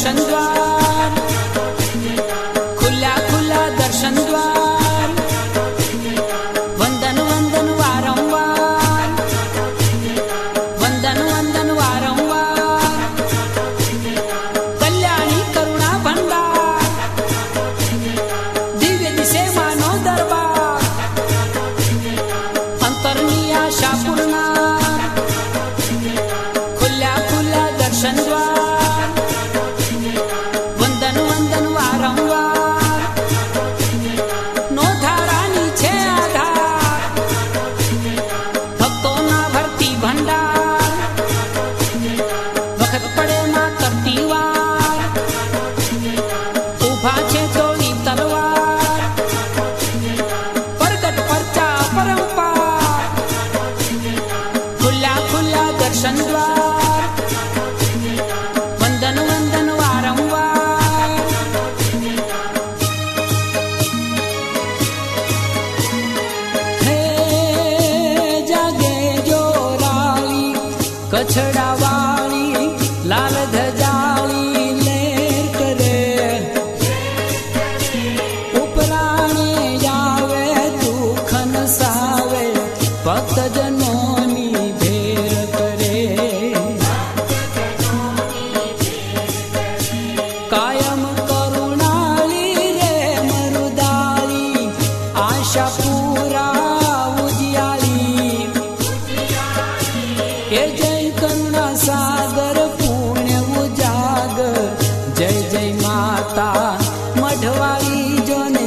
दर्शन द्वार, खुल्या खुल्या दर्शन द्वार, वंदन वंदन वारंवार, वंदन वंदन वारंवार, कल्याणी करुणा भंडार, दिव्य दिसे मानो दरबार, अंतरनी आशा पूर्णार, खुल्या खुल्या दर्शन द्वार, वंदन वंदन वारंवार, नो धारानी छे आधार, भक्तोना भरती भंडार, वखत पड़े मां करती वार, उभा छे तोड़ी तलवार, प्रगट परचा परंपार, खुल्या खुल्या दर्शन द्वार, वंदन वंदन वारंवार। हे जागे जोराली कछड़ा वाली लाल धजाली लेर करे, उपराणे जावे दुखन सावे, भक्त जनोनी भेर करे, कायम करुणाली रे मरुदाली, आशा पूरा उजियाली, हे जय करुणा सागर पुण्य उजागर, जय जय माता मढ़वाली जोने